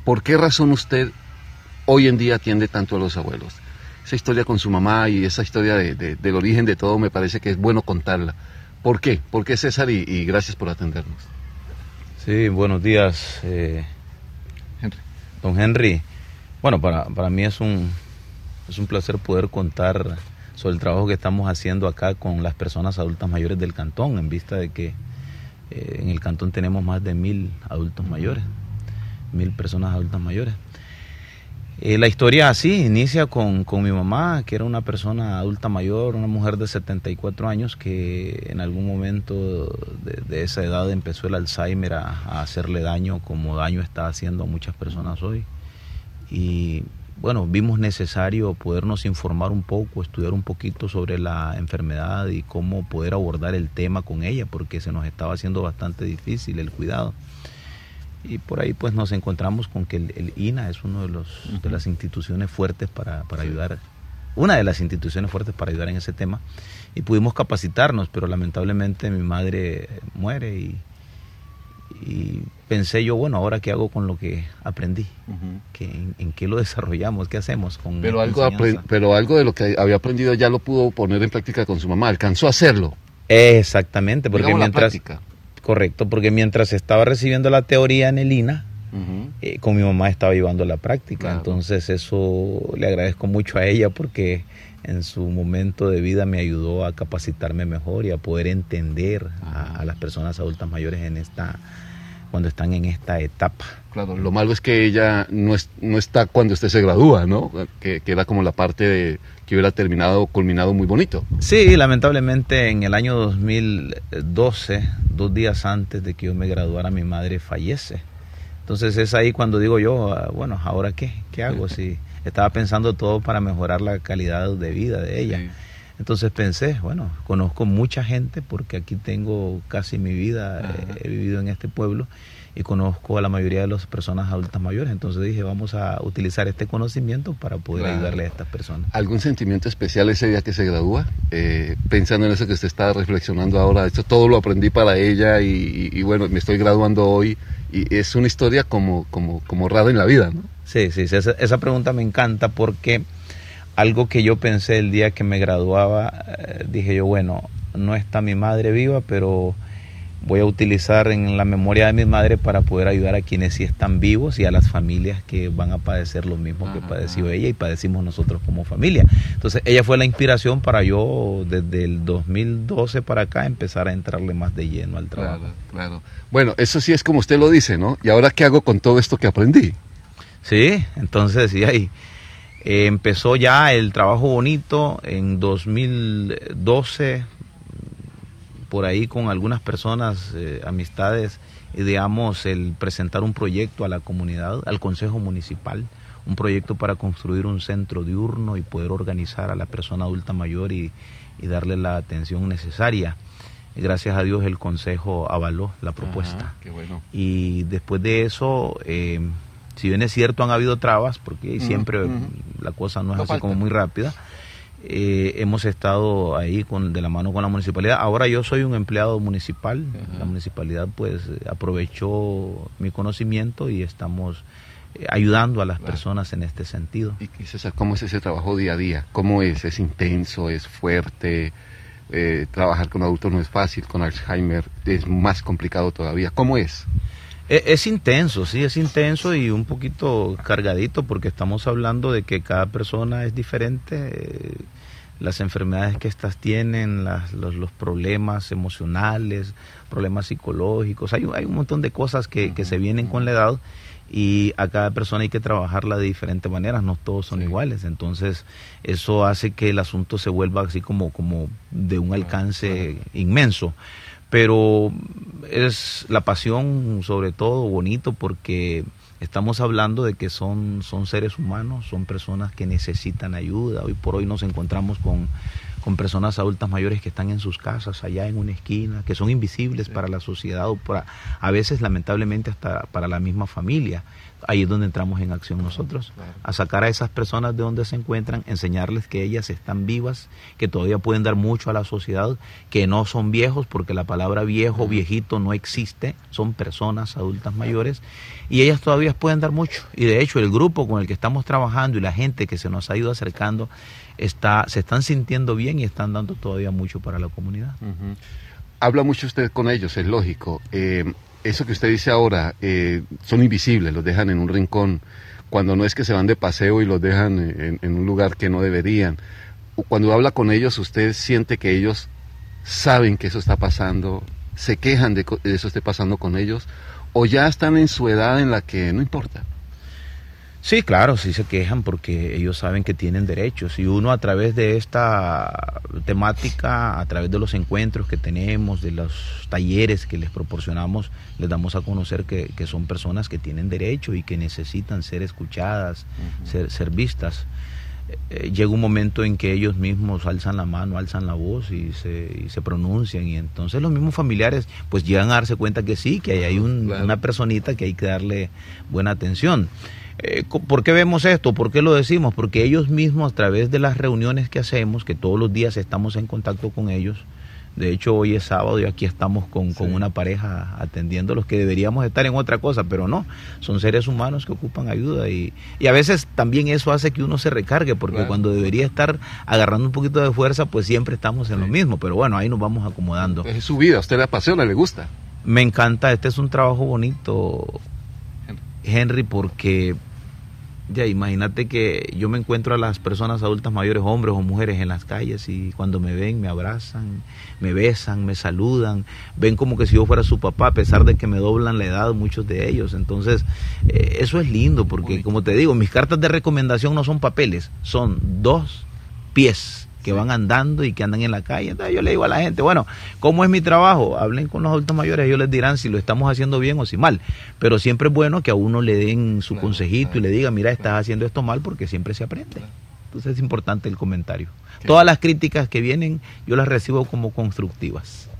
¿por qué razón usted hoy en día atiende tanto a los abuelos? Esa historia con su mamá y esa historia del origen de todo me parece que es bueno contarla. ¿Por qué? ¿Por qué, César? Y gracias por atendernos. Sí, buenos días, Henry. don Henry. Bueno, para mí es un placer poder contar sobre el trabajo que estamos haciendo acá con las personas adultas mayores del cantón, en vista de que en el cantón tenemos más de 1000 adultos mayores, 1000 personas adultas mayores. La historia así inicia con mi mamá, que era una persona adulta mayor, una mujer de 74 años que en algún momento de esa edad empezó el Alzheimer a hacerle daño, como daño está haciendo a muchas personas hoy. Y bueno, vimos necesario podernos informar un poco, estudiar un poquito sobre la enfermedad y cómo poder abordar el tema con ella, porque se nos estaba haciendo bastante difícil el cuidado. Y por ahí pues nos encontramos con que el INA es uno de las instituciones fuertes para ayudar, una de las instituciones fuertes para ayudar en ese tema, y pudimos capacitarnos, pero lamentablemente mi madre muere y pensé yo, bueno, ¿ahora qué hago con lo que aprendí? ¿En qué lo desarrollamos? ¿Qué hacemos con pero algo de lo que había aprendido ya lo pudo poner en práctica con su mamá, ¿alcanzó a hacerlo? Exactamente, porque digamos, mientras... la práctica. Correcto, porque mientras estaba recibiendo la teoría en el INA, con mi mamá estaba llevando la práctica. Claro. Entonces eso le agradezco mucho a ella porque en su momento de vida me ayudó a capacitarme mejor y a poder entender a las personas adultas mayores cuando están en esta etapa. Claro, lo malo es que ella no está cuando usted se gradúa, ¿no? Que era como la parte que hubiera culminado muy bonito. Sí, lamentablemente en el año 2012, 2 días antes de que yo me graduara, mi madre fallece. Entonces es ahí cuando digo yo, bueno, ¿ahora qué? ¿Qué hago? Si estaba pensando todo para mejorar la calidad de vida de ella. Sí. Entonces pensé, bueno, conozco mucha gente porque aquí tengo casi mi vida, he vivido en este pueblo y conozco a la mayoría de las personas adultas mayores. Entonces dije, vamos a utilizar este conocimiento para poder ayudarle a estas personas. ¿Algún sentimiento especial ese día que se gradúa? Pensando en eso que usted está reflexionando ahora, esto todo lo aprendí para ella y bueno, me estoy graduando hoy y es una historia como rara en la vida, ¿no? Sí, esa pregunta me encanta porque algo que yo pensé el día que me graduaba, dije yo, bueno, no está mi madre viva, pero voy a utilizar en la memoria de mi madre para poder ayudar a quienes sí están vivos y a las familias que van a padecer lo mismo que padeció ella y padecimos nosotros como familia. Entonces ella fue la inspiración para yo desde el 2012 para acá empezar a entrarle más de lleno al trabajo. Claro. Bueno, eso sí es como usted lo dice, ¿no? ¿Y ahora qué hago con todo esto que aprendí? Sí, entonces sí, ahí empezó ya el trabajo bonito en 2012, por ahí con algunas personas, amistades, ideamos el presentar un proyecto a la comunidad, al Consejo Municipal, un proyecto para construir un centro diurno y poder organizar a la persona adulta mayor y darle la atención necesaria. Gracias a Dios el Consejo avaló la propuesta. Qué bueno. Y después de eso... si bien es cierto, han habido trabas, porque siempre la cosa no es así como muy rápida, hemos estado ahí de la mano con la municipalidad. Ahora yo soy un empleado municipal, la municipalidad pues aprovechó mi conocimiento y estamos ayudando a las personas en este sentido. ¿Y César, cómo es ese trabajo día a día? ¿Cómo es? ¿Es intenso? ¿Es fuerte? Trabajar con adultos no es fácil, con Alzheimer es más complicado todavía. ¿Cómo es? Es intenso, sí, es intenso y un poquito cargadito porque estamos hablando de que cada persona es diferente, las enfermedades que estas tienen, los problemas emocionales, problemas psicológicos, hay un montón de cosas que se vienen con la edad y a cada persona hay que trabajarla de diferentes maneras, no todos son iguales, entonces eso hace que el asunto se vuelva así como de un alcance inmenso. Pero es la pasión sobre todo bonito porque estamos hablando de que son seres humanos, son personas que necesitan ayuda. Hoy por hoy nos encontramos con con personas adultas mayores que están en sus casas, allá en una esquina, que son invisibles para la sociedad o a veces lamentablemente hasta para la misma familia. Ahí es donde entramos en acción nosotros, a sacar a esas personas de donde se encuentran, enseñarles que ellas están vivas, que todavía pueden dar mucho a la sociedad, que no son viejos, porque la palabra viejo, viejito no existe, son personas adultas mayores, y ellas todavía pueden dar mucho. Y de hecho el grupo con el que estamos trabajando y la gente que se nos ha ido acercando, se están sintiendo bien y están dando todavía mucho para la comunidad. Habla mucho usted con ellos, es lógico. Eso que usted dice ahora, son invisibles, los dejan en un rincón, cuando no es que se van de paseo y los dejan en un lugar que no deberían. Cuando habla con ellos, usted siente que ellos saben que eso está pasando, se quejan de que eso esté pasando con ellos, o ya están en su edad en la que no importa. Sí, claro, sí se quejan porque ellos saben que tienen derechos y uno a través de esta temática, a través de los encuentros que tenemos, de los talleres que les proporcionamos, les damos a conocer que son personas que tienen derecho y que necesitan ser escuchadas, ser vistas. Llega un momento en que ellos mismos alzan la mano, alzan la voz y se pronuncian, y entonces los mismos familiares pues llegan a darse cuenta que sí, que hay una personita que hay que darle buena atención. ¿Por qué vemos esto? ¿Por qué lo decimos? Porque ellos mismos, a través de las reuniones que hacemos, que todos los días estamos en contacto con ellos. De hecho, hoy es sábado y aquí estamos con una pareja atendiéndolos, que deberíamos estar en otra cosa, pero no, son seres humanos que ocupan ayuda y a veces también eso hace que uno se recargue, porque cuando debería estar agarrando un poquito de fuerza, pues siempre estamos en lo mismo, pero bueno, ahí nos vamos acomodando. Es su vida, a usted le apasiona, le gusta. Me encanta, este es un trabajo bonito, Henry, porque ya imagínate que yo me encuentro a las personas adultas mayores, hombres o mujeres, en las calles, y cuando me ven me abrazan, me besan, me saludan, ven como que si yo fuera su papá, a pesar de que me doblan la edad muchos de ellos. Entonces eso es lindo, porque como te digo, mis cartas de recomendación no son papeles, son 2 pies que van andando y que andan en la calle. Entonces yo le digo a la gente, bueno, ¿cómo es mi trabajo? Hablen con los adultos mayores, ellos les dirán si lo estamos haciendo bien o si mal, pero siempre es bueno que a uno le den su consejito y le digan, mira, estás haciendo esto mal, porque siempre se aprende. Entonces es importante el comentario. Todas las críticas que vienen yo las recibo como constructivas.